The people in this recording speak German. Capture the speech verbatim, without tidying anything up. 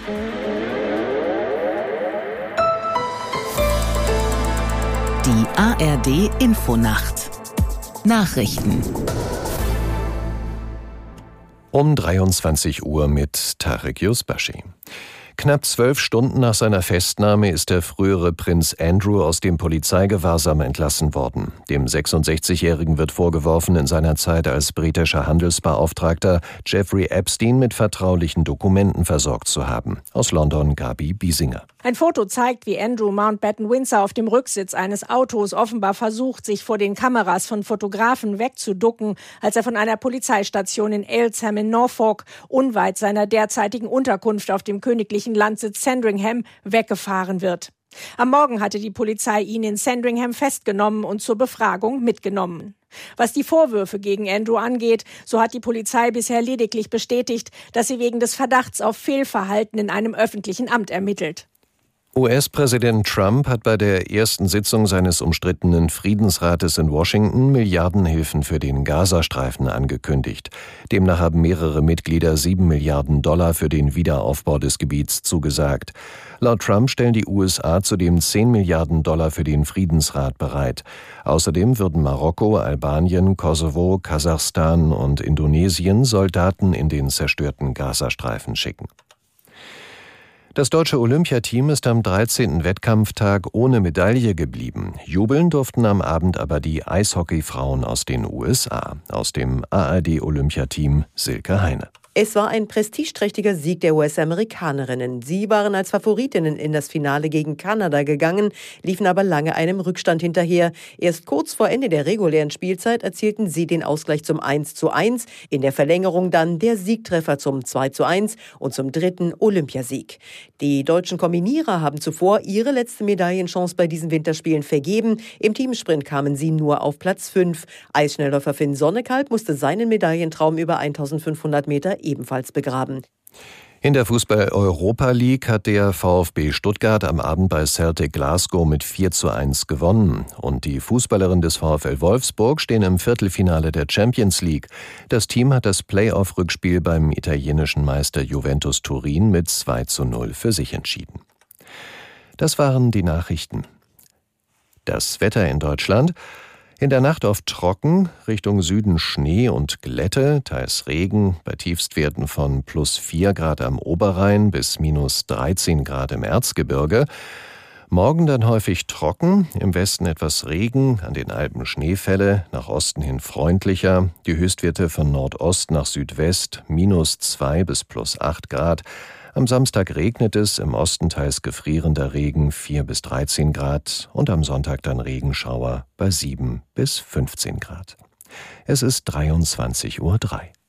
Die A R D-Infonacht. Nachrichten. Um dreiundzwanzig Uhr mit Tarek Yusbashi. Knapp zwölf Stunden nach seiner Festnahme ist der frühere Prinz Andrew aus dem Polizeigewahrsam entlassen worden. Dem sechsundsechzigjährigen wird vorgeworfen, in seiner Zeit als britischer Handelsbeauftragter Jeffrey Epstein mit vertraulichen Dokumenten versorgt zu haben. Aus London Gabi Biesinger. Ein Foto zeigt, wie Andrew Mountbatten-Windsor auf dem Rücksitz eines Autos offenbar versucht, sich vor den Kameras von Fotografen wegzuducken, als er von einer Polizeistation in Aylesham in Norfolk, unweit seiner derzeitigen Unterkunft auf dem königlichen Landsitz Sandringham, weggefahren wird. Am Morgen hatte die Polizei ihn in Sandringham festgenommen und zur Befragung mitgenommen. Was die Vorwürfe gegen Andrew angeht, so hat die Polizei bisher lediglich bestätigt, dass sie wegen des Verdachts auf Fehlverhalten in einem öffentlichen Amt ermittelt. U S-Präsident Trump hat bei der ersten Sitzung seines umstrittenen Friedensrates in Washington Milliardenhilfen für den Gazastreifen angekündigt. Demnach haben mehrere Mitglieder sieben Milliarden Dollar für den Wiederaufbau des Gebiets zugesagt. Laut Trump stellen die U S A zudem zehn Milliarden Dollar für den Friedensrat bereit. Außerdem würden Marokko, Albanien, Kosovo, Kasachstan und Indonesien Soldaten in den zerstörten Gazastreifen schicken. Das deutsche Olympiateam ist am dreizehnten Wettkampftag ohne Medaille geblieben. Jubeln durften am Abend aber die Eishockeyfrauen aus den U S A. Aus dem A R D-Olympiateam Silke Heine. Es war ein prestigeträchtiger Sieg der U S-Amerikanerinnen. Sie waren als Favoritinnen in das Finale gegen Kanada gegangen, liefen aber lange einem Rückstand hinterher. Erst kurz vor Ende der regulären Spielzeit erzielten sie den Ausgleich zum eins zu eins, in der Verlängerung dann der Siegtreffer zum zwei zu eins und zum dritten Olympiasieg. Die deutschen Kombinierer haben zuvor ihre letzte Medaillenchance bei diesen Winterspielen vergeben. Im Teamsprint kamen sie nur auf Platz fünf. Eisschnellläufer Finn Sonnekalb musste seinen Medaillentraum über eintausendfünfhundert Meter ebenfalls begraben. In der Fußball-Europa League hat der VfB Stuttgart am Abend bei Celtic Glasgow mit vier zu eins gewonnen. Und die Fußballerinnen des VfL Wolfsburg stehen im Viertelfinale der Champions League. Das Team hat das Play-off-Rückspiel beim italienischen Meister Juventus Turin mit zwei zu null für sich entschieden. Das waren die Nachrichten. Das Wetter in Deutschland: In der Nacht oft trocken, Richtung Süden Schnee und Glätte, teils Regen, bei Tiefstwerten von plus vier Grad am Oberrhein bis minus dreizehn Grad im Erzgebirge. Morgen dann häufig trocken, im Westen etwas Regen, an den Alpen Schneefälle, nach Osten hin freundlicher, die Höchstwerte von Nordost nach Südwest minus zwei bis plus acht Grad. Am Samstag regnet es, im Osten teils gefrierender Regen vier bis dreizehn Grad und am Sonntag dann Regenschauer bei sieben bis fünfzehn Grad. Es ist dreiundzwanzig Uhr drei.